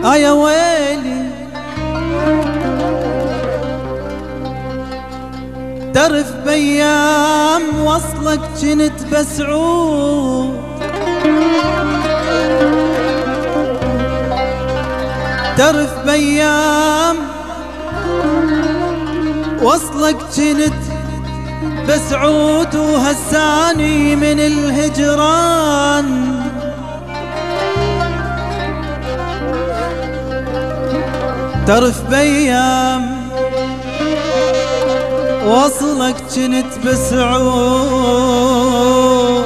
يا ويلي تعرف بأيام وصلك جنت بسعود، تعرف بأيام وصلك جنت بسعود وهساني من الهجران. تعرف بأيام وصلك جنت بسعود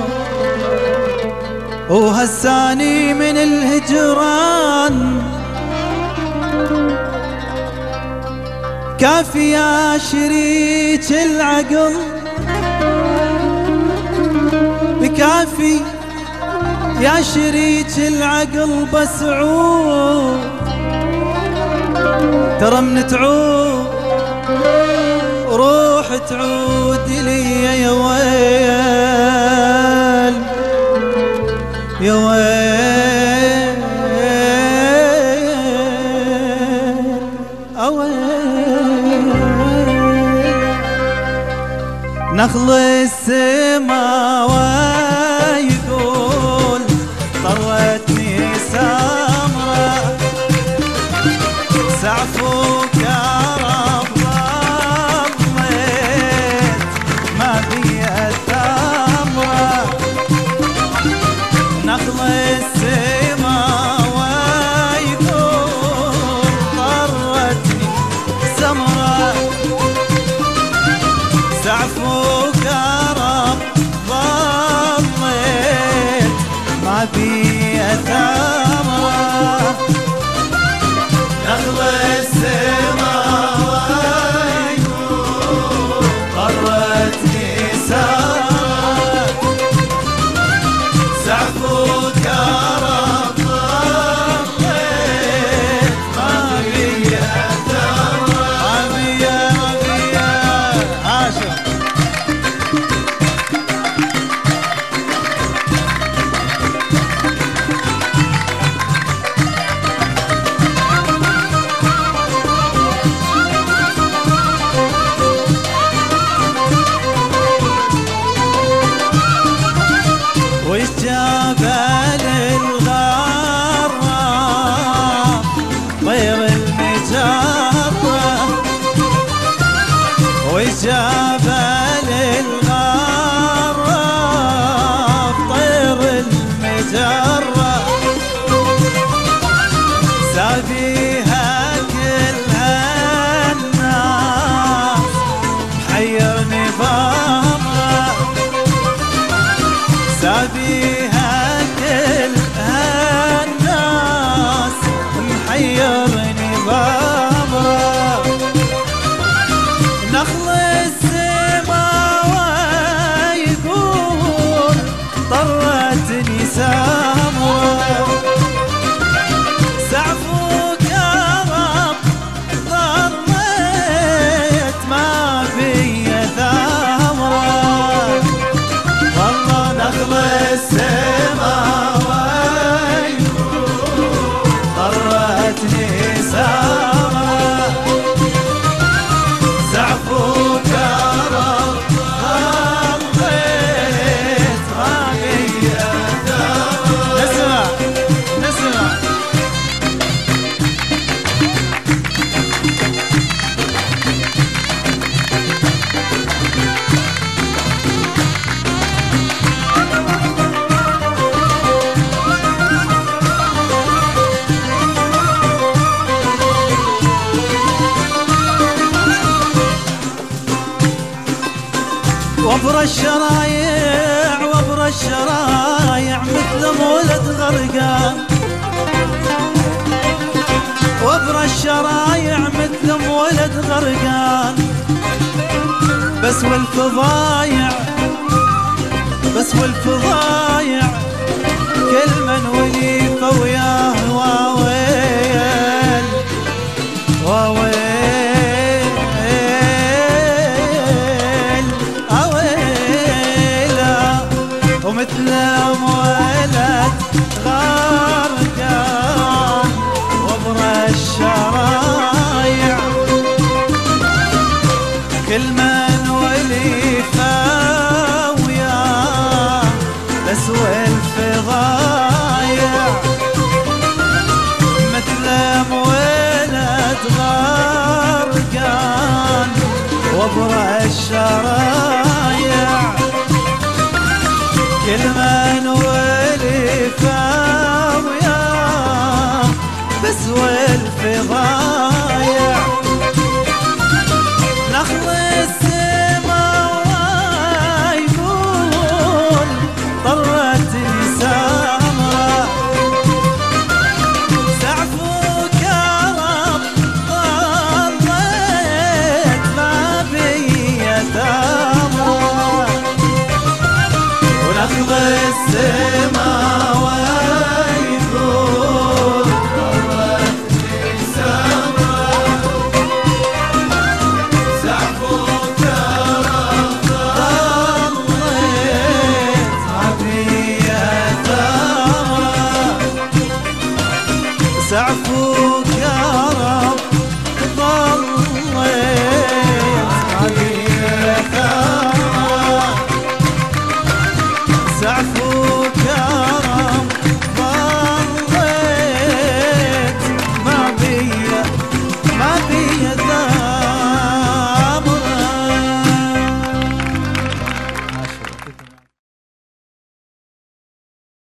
وهساني من الهجران. كافي يا شريك العقل، بكافي يا شريك العقل بسعود، ترى من تعود روح تعود لي يا ويل يا ويل أويل. نخل السما ويقول طرتني سمرة، سعفوك يا رب ضليت ما في الثمرة. نخل السما ويقول طرتني سمرة، سعفوك يا رب ضليت ما في الثمرة. نخل السما ويقول طرتني سمرة، سعفوك يا رب ضليت ما في الثمرة. عمية عمية عاشق والجبل الغرام طير المجرة، والجبل الغرام طير المجرة، سابيها كلها الناس محيرني بامرة، سابيها كلها الناس محيرني بامرة. نخل السما ويقول طرتني سمرة، سعفوك يا رب ضليت ما في ثمرة. والله نخل السما ويقول طرتني سمرة، سعفوك يا رب ضليت ما في ثمرة. نسمع نسمع وبر الشرايع وبر الشرايع مثل مولد غرقان، وبر الشرايع مثل مولد غرقان. بس والفضايع بس والفضايع كل من وليف وياه واويل واويل اويلا، ومثل مولد غرقان وبر الشرايع كل من ولفا وياه بس والفضايع نخل السما ويقول طرتني سمرة سعفوك رب ضليت ما بي تمرة ونخل السما ويقول طرتني سمرة سعفوك رب ضليت ما بي تمرة سعفوك